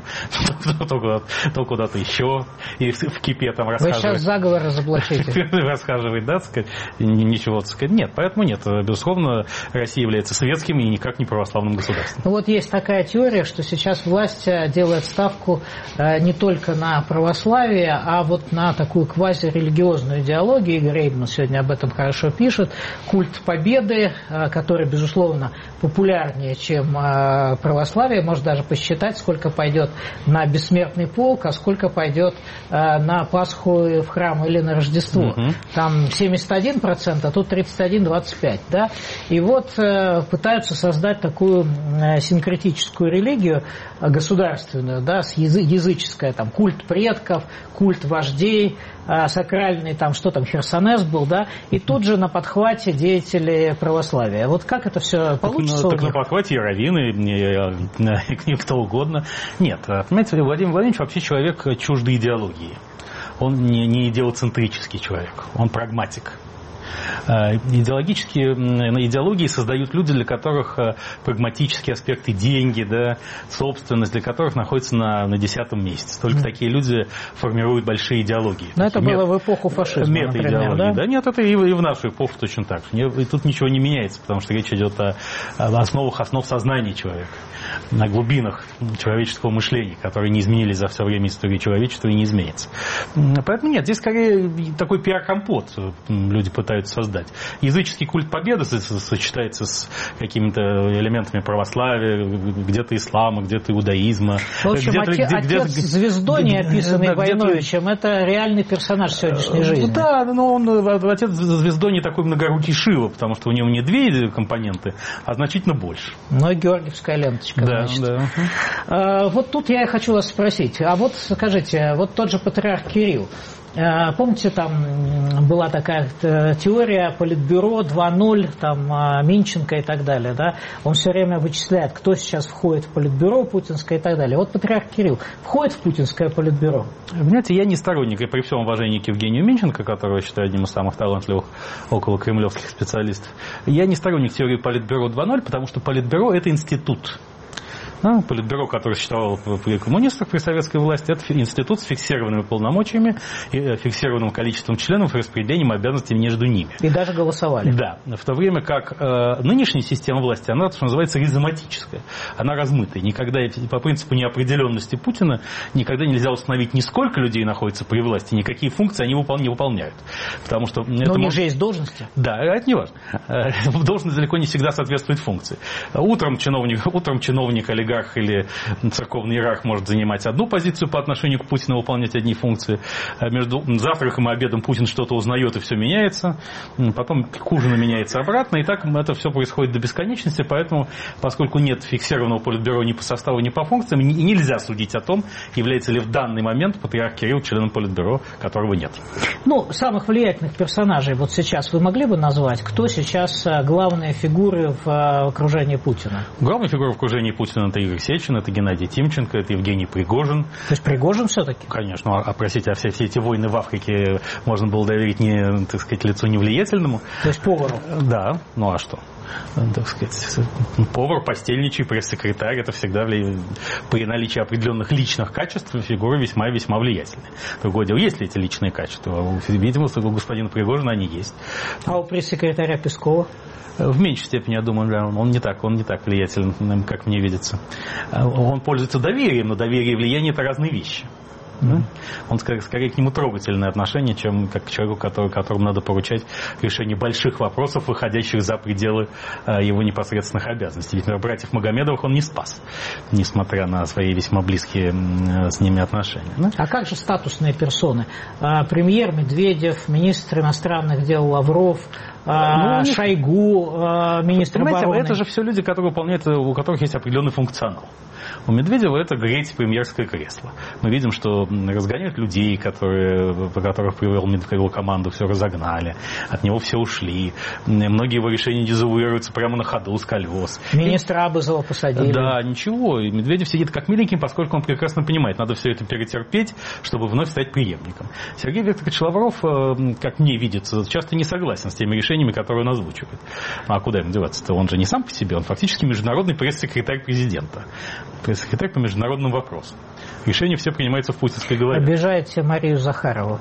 то куда-то еще, и в кипе там рассказывает. Вы сейчас заговор разоблачите. Расхаживает, да, сказать, ничего, так сказать. Нет, поэтому нет. Безусловно, Россия является светским и никак не православным государством. Ну вот есть такая теория, что сейчас власть делает ставку не только на православие, а вот на такую квазирелигиозную идеологию. Игорь Эйдман сегодня об этом хорошо пишет. Культ победы, который, безусловно, популярнее, чем православие. Можно даже посчитать, сколько пойдет на бессмертный полк, а сколько пойдет на Пасху в храм или на Рождество. Там 71%, а тут 31-25%. Да? И вот пытаются создать такую синкретическую религию государственную, да, языческая, там, культ предков, культ вождей, сакральный, там, что там, Херсонес был, да, и тут же на подхвате деятели православия. Вот как это все получится? Так на подхвате и раввины, и кто угодно. Нет, понимаете, Владимир Владимирович вообще человек чуждой идеологии. Он не идеоцентрический человек, он прагматик. Идеологии создают люди, для которых прагматические аспекты, деньги, да, собственность, для которых находятся на 10-м месте. Только такие люди формируют большие идеологии. Но это было в эпоху фашизма, например, да? Да, нет, это и в нашу эпоху точно так же. И тут ничего не меняется, потому что речь идет о основах сознания человека, на глубинах человеческого мышления, которые не изменились за все время истории человечества и не изменятся. Поэтому нет, здесь скорее такой пиар-компот люди пытаются создать. Языческий культ победы сочетается с какими-то элементами православия, где-то ислама, где-то иудаизма. В общем, отец Звездоний, описанный Войновичем, это реальный персонаж сегодняшней жизни. Да, но он, отец Звездоний, такой многорукий Шива, потому что у него не 2 компоненты, а значительно больше. Ну и георгиевская ленточка, да, значит. Да. Вот тут я хочу вас спросить. А вот скажите, вот тот же патриарх Кирилл, помните, там была такая теория Политбюро 2.0, там Минченко и так далее, да? Он все время вычисляет, кто сейчас входит в Политбюро путинское и так далее. Вот патриарх Кирилл входит в путинское Политбюро? Понимаете, я не сторонник, и при всем уважении к Евгению Минченко, которого я считаю одним из самых талантливых около кремлевских специалистов, я не сторонник теории Политбюро 2.0, потому что Политбюро – это институт. Политбюро, которое существовало при коммунистах, при советской власти, это институт с фиксированными полномочиями, и фиксированным количеством членов и распределением обязанностей между ними. И даже голосовали. Да. В то время как нынешняя система власти, она, что называется, ризоматическая. Она размытая. Никогда, по принципу неопределенности Путина, никогда нельзя установить, ни сколько людей находится при власти, ни какие функции они не выполняют. Потому что но у них же есть должности. Да, это не важно. Должность далеко не всегда соответствует функции. Утром чиновник, олигарх или церковный иерарх может занимать одну позицию по отношению к Путину, выполнять одни функции. Между завтраком и обедом Путин что-то узнает, и все меняется. Потом к ужину меняется обратно. И так это все происходит до бесконечности. Поэтому, поскольку нет фиксированного политбюро ни по составу, ни по функциям, нельзя судить о том, является ли в данный момент патриарх Кирилл членом политбюро, которого нет. Ну, самых влиятельных персонажей вот сейчас вы могли бы назвать? Кто сейчас главные фигуры в окружении Путина? Главная фигура в окружении Путина – это Игорь Сечин, это Геннадий Тимченко, это Евгений Пригожин. То есть Пригожин все-таки? Конечно. Простите, все эти войны в Африке можно было доверить, так сказать, лицу невлиятельному. То есть повару? Да. Ну а что? так сказать, повар, постельничий, пресс-секретарь, это всегда при наличии определенных личных качеств фигуры весьма и весьма влиятельные. Другое дело, есть ли эти личные качества? Видимо, у господина Пригожина они есть. А у пресс-секретаря Пескова? В меньшей степени, я думаю, да, он не так влиятелен, как мне видится. Он пользуется доверием, но доверие и влияние – это разные вещи. Да? Он скорее к нему трогательное отношение, чем как к человеку, которому надо поручать решение больших вопросов, выходящих за пределы его непосредственных обязанностей. Ведь братьев Магомедовых он не спас, несмотря на свои весьма близкие с ними отношения. Да? А как же статусные персоны? Премьер Медведев, министр иностранных дел Лавров, Шойгу, министр обороны. Это же все люди, у которых есть определенный функционал. У Медведева это греть премьерское кресло. Мы видим, что разгоняют людей, по которых привел его команду, все разогнали, от него все ушли. Многие его решения дезавуируются прямо на ходу, с колес. Министра Абызова посадили. Да, ничего. И Медведев сидит как миленький, поскольку он прекрасно понимает, надо все это перетерпеть, чтобы вновь стать преемником. Сергей Викторович Лавров, как мне видится, часто не согласен с теми решениями, которые он озвучивает. А куда ему деваться-то? Он же не сам по себе, он фактически международный пресс-секретарь президента. Пресс-секретарь по международным вопросам. Решения все принимаются в путинской голове. Обижаете Марию Захарову?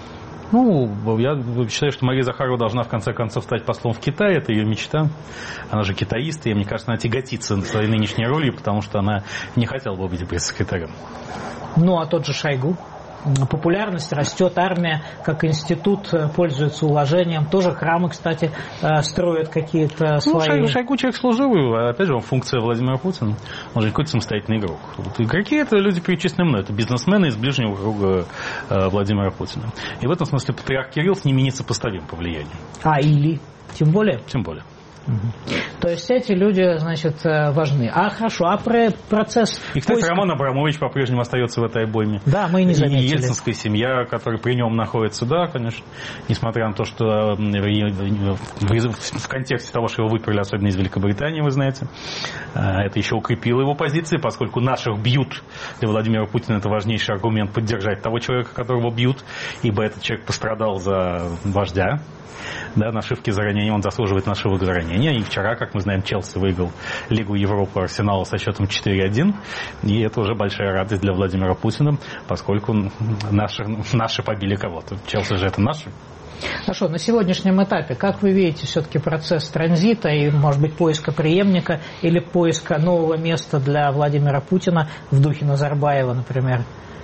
Я считаю, что Мария Захарова должна в конце концов стать послом в Китае. Это ее мечта. Она же китаист, и мне кажется, она тяготится своей нынешней ролью, потому что она не хотела бы быть пресс-секретарем. А тот же Шойгу? Популярность растет, армия как институт пользуется уважением. Тоже храмы, кстати, строят какие-то свои... Шойгу человек служивый, опять же, он функция Владимира Путина. Он же какой-то самостоятельный игрок. Игроки — это люди, перечисленные мной. Это бизнесмены из ближнего круга Владимира Путина. И в этом смысле патриарх Кирилл с ними несопоставим по влиянию. Тем более? Тем более. То есть эти люди, значит, важны. Хорошо, про процесс... И, кстати, Роман Абрамович по-прежнему остается в этой обойме. Да, мы и не заметили. И ельцинская семья, которая при нем находится, да, конечно. Несмотря на то, что в контексте того, что его выперли, особенно из Великобритании, вы знаете, это еще укрепило его позиции, поскольку наших бьют. Для Владимира Путина это важнейший аргумент поддержать того человека, которого бьют, ибо этот человек пострадал за вождя. Да, нашивки за ранение, он заслуживает нашивок за ранение. И вчера, как мы знаем, Челси выиграл Лигу Европы Арсенала со счетом 4-1. И это уже большая радость для Владимира Путина, поскольку наши побили кого-то. Челси же это наши. Хорошо, на сегодняшнем этапе, как вы видите все-таки процесс транзита и, может быть, поиска преемника или поиска нового места для Владимира Путина в духе Назарбаева, например?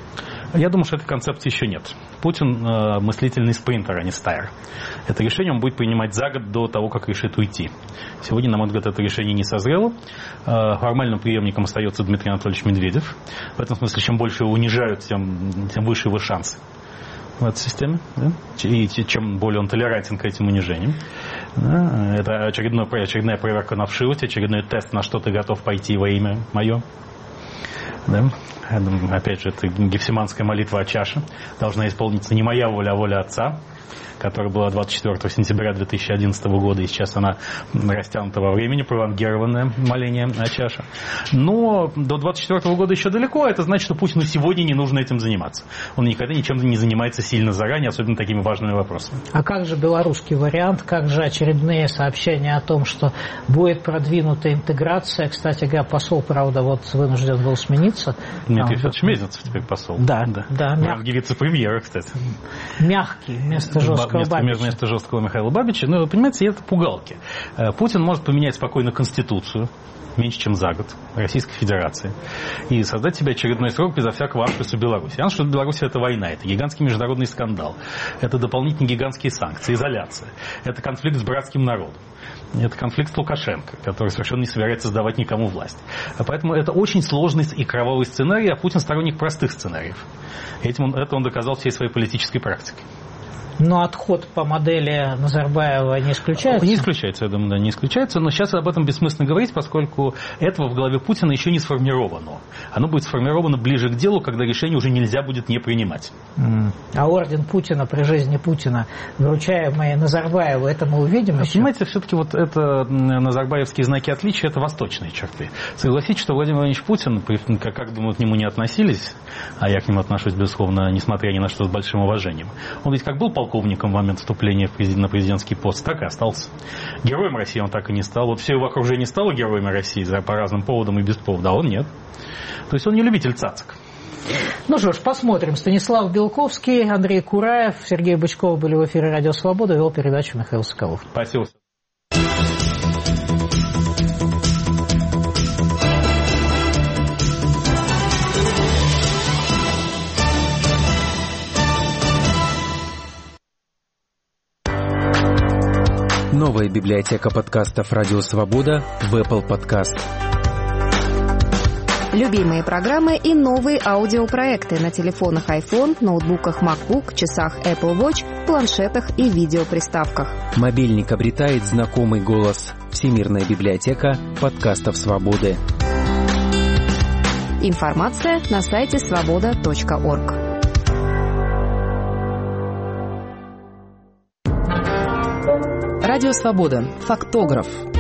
Я думаю, что этой концепции еще нет. Путин мыслительный спринтер, а не стайер. Это решение он будет принимать за год до того, как решит уйти. Сегодня, на мой взгляд, это решение не созрело. Формальным преемником остается Дмитрий Анатольевич Медведев. В этом смысле, чем больше его унижают, тем выше его шансы в этой системе. Да? И чем более он толерантен к этим унижениям. Да? Это очередная проверка на вшивость, очередной тест, на что ты готов пойти во имя мое. Да? Опять же, это гефсиманская молитва о чаше. Должна исполниться не моя воля, а воля Отца, которая была 24 сентября 2011 года, и сейчас она растянута во времени, пролонгированное моление о чаше. Но до 24 года еще далеко, это значит, что Путину сегодня не нужно этим заниматься. Он никогда ничем не занимается сильно заранее, особенно такими важными вопросами. А как же белорусский вариант, как же очередные сообщения о том, что будет продвинута интеграция? Кстати говоря, посол, правда, вынужден был смениться. Дмитрий Федорович Мезенцев теперь посол. Да. Вице-премьера, кстати. Мягкий, вместо жесткого. Вместо жесткого Михаила Бабича. Но, понимаете, это пугалки. Путин может поменять спокойно Конституцию меньше, чем за год Российской Федерации и создать себе очередной срок безо всякого аншлюса Беларуси. Аншлюс Беларуси — это война, это гигантский международный скандал, это дополнительные гигантские санкции, изоляция, это конфликт с братским народом. Это конфликт с Лукашенко, который совершенно не собирается сдавать никому власть. Поэтому это очень сложный и кровавый сценарий, а Путин сторонник простых сценариев. Это он доказал всей своей политической практикой. Но отход по модели Назарбаева не исключается? Не исключается, я думаю, да, не исключается. Но сейчас об этом бессмысленно говорить, поскольку этого в голове Путина еще не сформировано. Оно будет сформировано ближе к делу, когда решение уже нельзя будет не принимать. А орден Путина при жизни Путина, вручаемый Назарбаеву, это мы увидим еще? Понимаете, все-таки это назарбаевские знаки отличия, это восточные черты. Согласитесь, что Владимир Владимирович Путин, как бы мы к нему не относились, а я к нему отношусь, безусловно, несмотря ни на что, с большим уважением, он ведь как был полковником в момент вступления на президентский пост, так и остался. Героем России он так и не стал. Вот все его окружение стало героями России по разным поводам и без повода, а он нет. То есть он не любитель цацок. Ну что ж, посмотрим. Станислав Белковский, Андрей Кураев, Сергей Бычков были в эфире «Радио Свобода», вел передачу Михаил Соколов. Спасибо. Новая библиотека подкастов «Радио Свобода» в Apple Podcast. Любимые программы и новые аудиопроекты на телефонах iPhone, ноутбуках MacBook, часах Apple Watch, планшетах и видеоприставках. Мобильник обретает знакомый голос. Всемирная библиотека подкастов «Свободы». Информация на сайте svoboda.org. Радио Свобода. Фактограф.